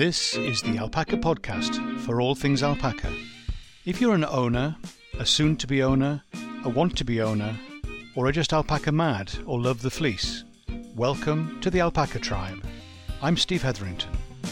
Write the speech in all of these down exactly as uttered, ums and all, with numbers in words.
This is the Alpaca Podcast for all things alpaca. If you're an owner, a soon-to-be owner, a want-to-be owner, or are just alpaca mad or love the fleece, welcome to the Alpaca Tribe. I'm Steve Hetherington.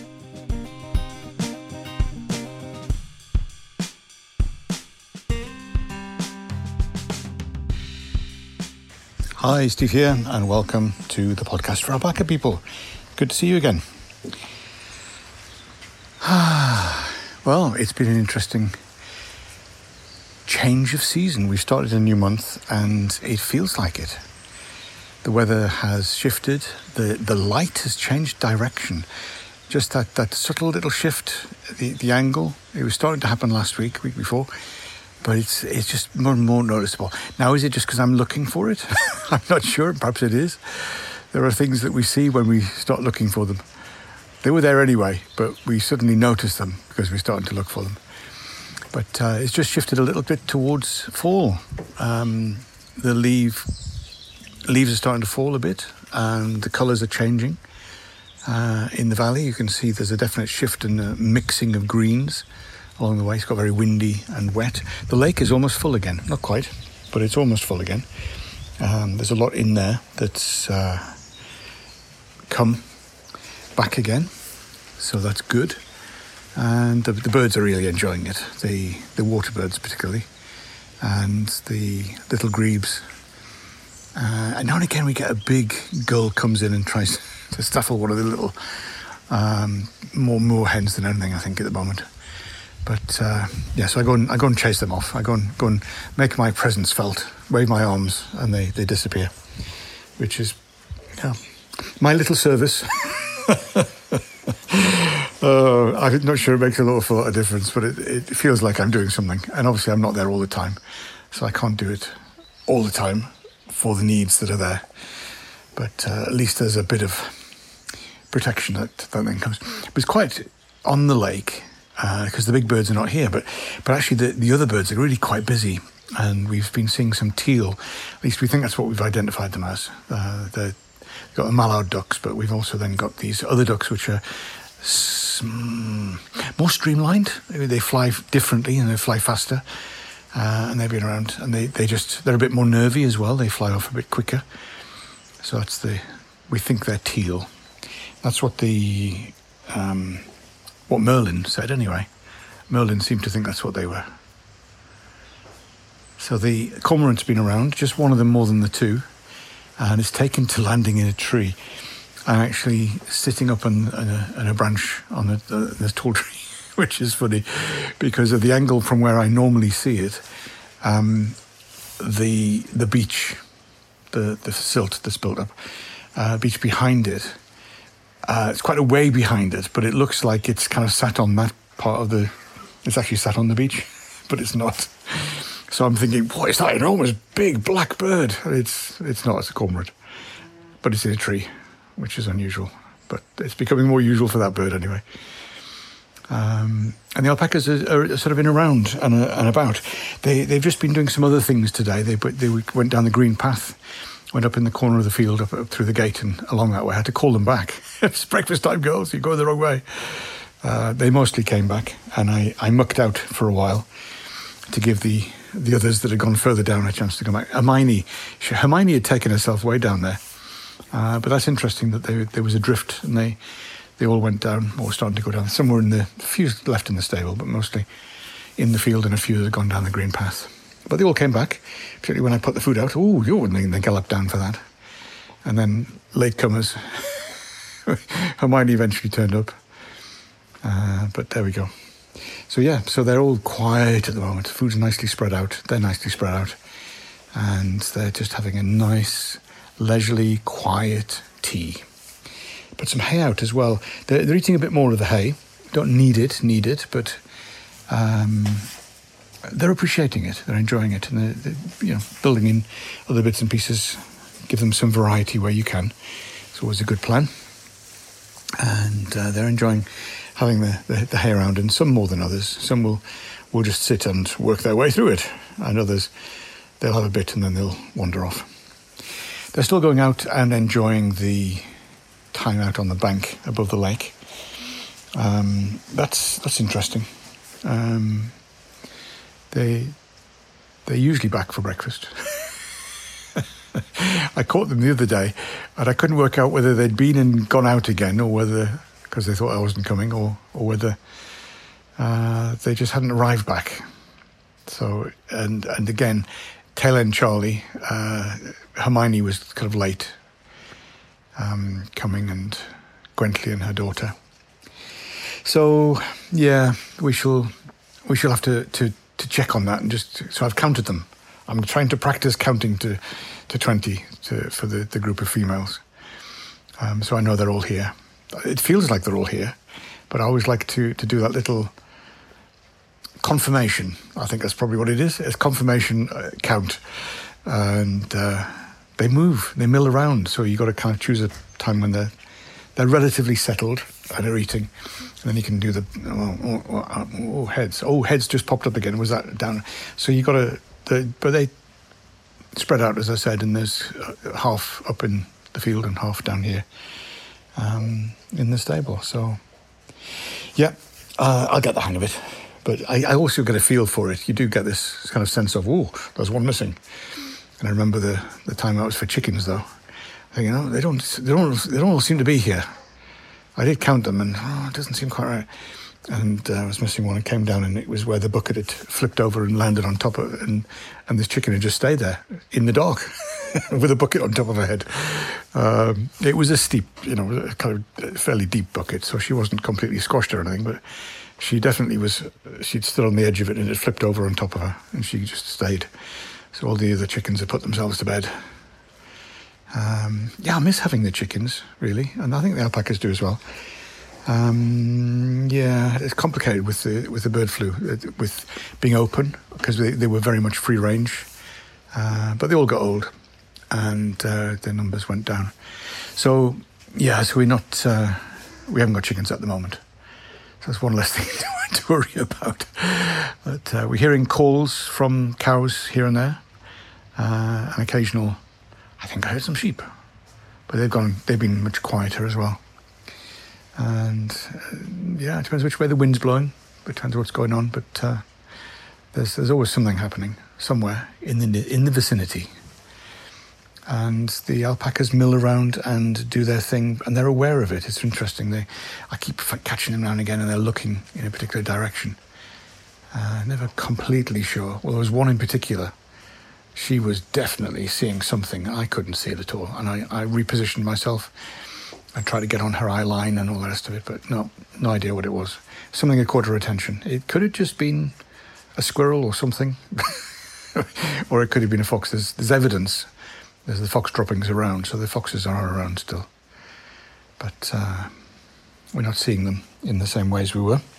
Hi, Steve here, and welcome to the podcast for alpaca people. Good to see you again. Well, it's been an interesting change of season. We've started a new month and it feels like it. The weather has shifted, the, the light has changed direction. Just that, that subtle little shift, the, the angle, it was starting to happen last week, week before, but it's it's just more and more noticeable. Now, is it just because I'm looking for it? I'm not sure, perhaps it is. There are things that we see when we start looking for them. They were there anyway, but we suddenly noticed them because we're starting to look for them. But uh, it's just shifted a little bit towards fall. Um, the leaf, leaves are starting to fall a bit and the colours are changing. Uh, in the valley, you can see there's a definite shift in the mixing of greens along the way. It's got very windy and wet. The lake is almost full again. Not quite, but it's almost full again. Um, there's a lot in there that's uh, come back again, so that's good. And the, the birds are really enjoying it, the the water birds particularly, and the little grebes. Uh, and now and again we get a big gull comes in and tries to stifle one of the little um, more moor hens than anything, I think, at the moment. But uh, yeah, so I go and I go and chase them off. I go and go and make my presence felt, wave my arms, and they, they disappear, which is, yeah, my little service. uh, I'm not sure it makes a lot of difference, but it, it feels like I'm doing something. And obviously I'm not there all the time, so I can't do it all the time for the needs that are there. But uh, at least there's a bit of protection that, that then comes. But it's quite on the lake, because uh, the big birds are not here, but, but actually the, the other birds are really quite busy. And we've been seeing some teal. At least we think that's what we've identified them as. Uh, the We've got the mallard ducks, but we've also then got these other ducks which are more streamlined. They fly differently and they fly faster, uh, and they've been around. And they, they just they're a bit more nervy as well. They fly off a bit quicker. So that's the we think they're teal. That's what the um, what Merlin said anyway. Merlin seemed to think that's what they were. So the cormorant's been around, just one of them more than the two. And it's taken to landing in a tree and actually sitting up on, on, a, on a branch on a, a tall tree, which is funny because of the angle from where I normally see it. Um, the the beach, the, the silt that's built up, uh, beach behind it, uh, it's quite a way behind it, but it looks like it's kind of sat on that part of the, it's actually sat on the beach, but it's not. So I'm thinking, what is that enormous big black bird? It's it's not, it's a cormorant. But it's in a tree, which is unusual. But it's becoming more usual for that bird anyway. Um, and the alpacas are, are sort of in around and, uh, and about. They, they've just been doing some other things today. They, they went down the green path, went up in the corner of the field, up, up through the gate and along that way. I had to call them back. It's breakfast time, girls, you're going the wrong way. Uh, they mostly came back, and I, I mucked out for a while to give the the others that had gone further down a chance to come back. Hermione, she, Hermione had taken herself way down there, uh, but that's interesting that they, there was a drift and they they all went down, or starting to go down. Some were in the, a few left in the stable, but mostly in the field, and a few that had gone down the green path. But they all came back, particularly when I put the food out. Ooh, you and they, they galloped down for that. And then latecomers, Hermione eventually turned up. Uh, but there we go. So yeah, so they're all quiet at the moment. Food's nicely spread out. They're nicely spread out. And they're just having a nice, leisurely, quiet tea. Put some hay out as well. They're, they're eating a bit more of the hay. Don't need it, need it, but um, they're appreciating it. They're enjoying it. And they're, they're, you know, building in other bits and pieces. Give them some variety where you can. It's always a good plan. And uh, they're enjoying having the, the, the hay around, and some more than others. Some will, will just sit and work their way through it, and others, they'll have a bit and then they'll wander off. They're still going out and enjoying the time out on the bank above the lake. Um, that's that's interesting. Um, they they're usually back for breakfast. I caught them the other day, and I couldn't work out whether they'd been and gone out again, or whether because they thought I wasn't coming, or or whether uh, they just hadn't arrived back. So and and again, tail end Charlie, uh, Hermione was kind of late um, coming, and Gwentley and her daughter. So yeah, we shall we shall have to, to, to check on that, and just so I've counted them. I'm trying to practice counting to to twenty to, for the, the group of females. Um, so I know they're all here. It feels like they're all here, but I always like to, to do that little confirmation. I think that's probably what it is. It's confirmation uh, count. And uh, they move, they mill around. So you've got to kind of choose a time when they're, they're relatively settled and are eating. And then you can do the, oh, oh, oh, oh, heads. Oh, heads just popped up again. Was that down? So you got to, the, but they spread out, as I said, and there's half up in the field and half down here um, in the stable. So, yeah, uh, I'll get the hang of it. But I, I also get a feel for it. You do get this kind of sense of, oh, there's one missing. And I remember the, the time I was for chickens, though. I think, you know, they don't, they don't, they don't all seem to be here. I did count them, and oh, it doesn't seem quite right. And uh, I was missing one, and came down, and it was where the bucket had flipped over and landed on top of it, and and this chicken had just stayed there in the dark with a bucket on top of her head. Um, it was a steep, you know, a kind of fairly deep bucket, so she wasn't completely squashed or anything, but she definitely was. She'd stood on the edge of it, and it flipped over on top of her, and she just stayed. So all the other chickens had put themselves to bed. Um, yeah, I miss having the chickens, really, and I think the alpacas do as well. Um, yeah, it's complicated with the with the bird flu, with being open, because they, they were very much free range, uh, but they all got old, and uh, their numbers went down. So yeah, so we're not uh, we haven't got chickens at the moment. So that's one less thing to, to worry about. But uh, we're hearing calls from cows here and there, uh, an occasional. I think I heard some sheep, but they've gone. They've been much quieter as well. And uh, yeah, it depends which way the wind's blowing. It depends what's going on. But uh, there's there's always something happening somewhere in the in the vicinity. And the alpacas mill around and do their thing, and they're aware of it. It's interesting. They, I keep catching them now and again, and they're looking in a particular direction. Uh, never completely sure. Well, there was one in particular. She was definitely seeing something. I couldn't see it at all, and I, I repositioned myself. I tried to get on her eye line and all the rest of it, but no, no idea what it was. Something had caught her attention. It could have just been a squirrel or something, or it could have been a fox. There's, there's evidence. There's the fox droppings around, so the foxes are around still. But uh, we're not seeing them in the same way as we were.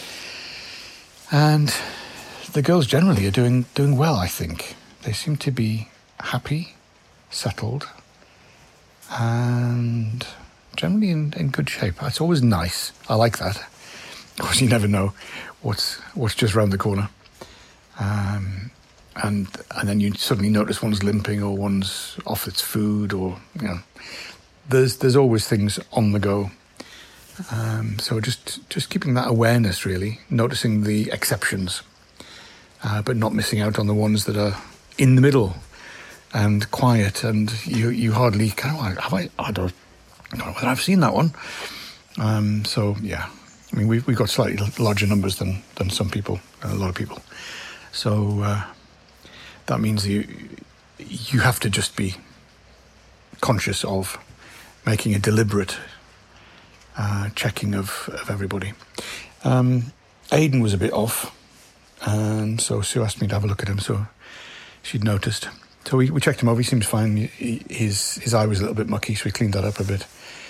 And the girls generally are doing doing well, I think. They seem to be happy, settled, and generally in, in good shape. It's always nice. I like that. Of course, you never know what's what's just round the corner. Um, and and then you suddenly notice one's limping or one's off its food, or, you know, there's there's always things on the go. Um, so just just keeping that awareness, really, noticing the exceptions, uh, but not missing out on the ones that are in the middle and quiet, and you you hardly kind of, have I I don't, I don't know whether I've seen that one. Um, so yeah, I mean we've we've got slightly larger numbers than than some people, a lot of people. So uh, that means you you have to just be conscious of making a deliberate uh, checking of of everybody. Um, Aidan was a bit off, and so Sue asked me to have a look at him. So she'd noticed. So we, we checked him over. He seemed fine. He, his his eye was a little bit mucky, so we cleaned that up a bit.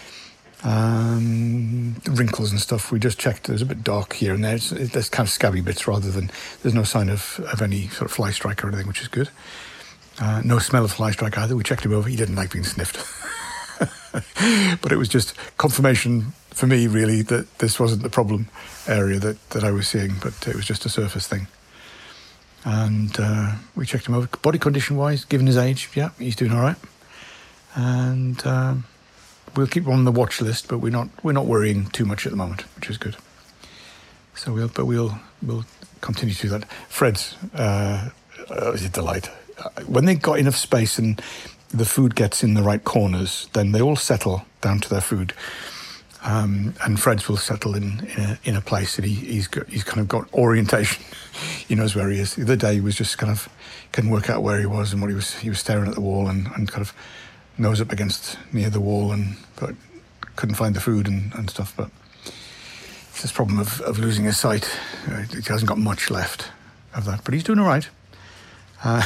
Um, the wrinkles and stuff, we just checked. There's a bit dark here and there. It's, it, there's kind of scabby bits rather than... There's no sign of, of any sort of fly strike or anything, which is good. Uh, no smell of fly strike either. We checked him over. He didn't like being sniffed. But it was just confirmation for me, really, that this wasn't the problem area that, that I was seeing, but it was just a surface thing. And uh, we checked him over. Body condition-wise, given his age, yeah, he's doing all right. And um, we'll keep on the watch list, but we're not we're not worrying too much at the moment, which is good. So we'll but we'll we'll continue to do that. Fred's uh, uh, is a delight. Uh, when they got enough space and the food gets in the right corners, then they all settle down to their food. Um, and Fred's will settle in in a, in a place that he, he's got, he's kind of got orientation. He knows where he is. The other day he was just kind of couldn't work out where he was and what he was. He was staring at the wall and, and kind of nose up against near the wall and but couldn't find the food and, and stuff. But it's this problem of, of losing his sight. Uh, he hasn't got much left of that, but he's doing all right. Uh,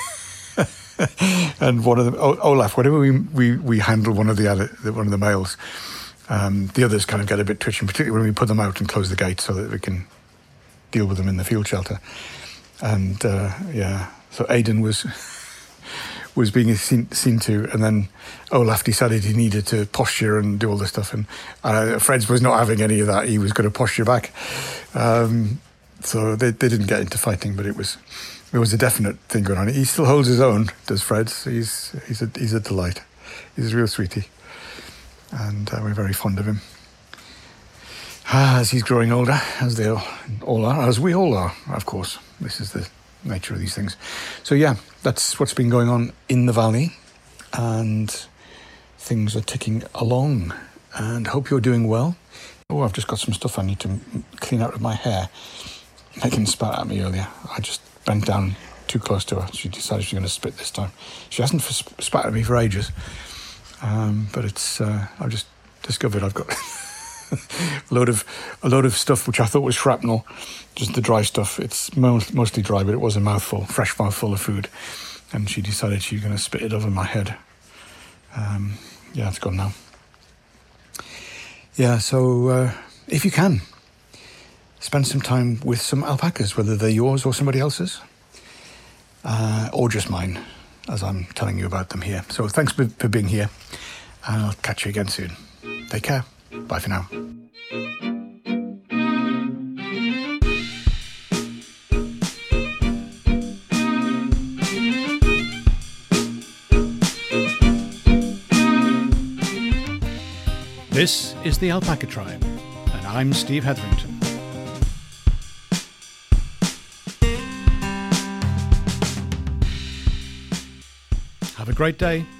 and one of them, o- Olaf, whenever we, we, we handle one of the other, one of the males, um, the others kind of get a bit twitchy, particularly when we put them out and close the gate so that we can deal with them in the field shelter. And uh, yeah, so Aidan was was being seen, seen to, and then Olaf decided he needed to posture and do all this stuff, and uh, Fred's was not having any of that. He was going to posture back. Um, so they, they didn't get into fighting, but it was there was a definite thing going on. He still holds his own, does Fred. He's he's a he's a delight. He's a real sweetie, and uh, we're very fond of him. Ah, as he's growing older, as they all are, as we all are, of course. This is the nature of these things. So yeah, that's what's been going on in the valley, and things are ticking along, and hope you're doing well. Oh, I've just got some stuff I need to clean out of my hair. Megan spat at me earlier. I just bent down too close to her. She decided she's going to spit this time. She hasn't f- spat at me for ages, um, but it's uh, I've just discovered I've got a load of a load of stuff which I thought was shrapnel, just the dry stuff. It's mo- mostly dry, but it was a mouthful, fresh mouthful of food, and she decided she was going to spit it over my head. Um, yeah, it's gone now. Yeah, so uh, if you can, spend some time with some alpacas, whether they're yours or somebody else's, uh, or just mine, as I'm telling you about them here. So thanks for, for being here, and I'll catch you again soon. Take care. Bye for now. This is the Alpaca Tribe, and I'm Steve Hetherington. Have a great day.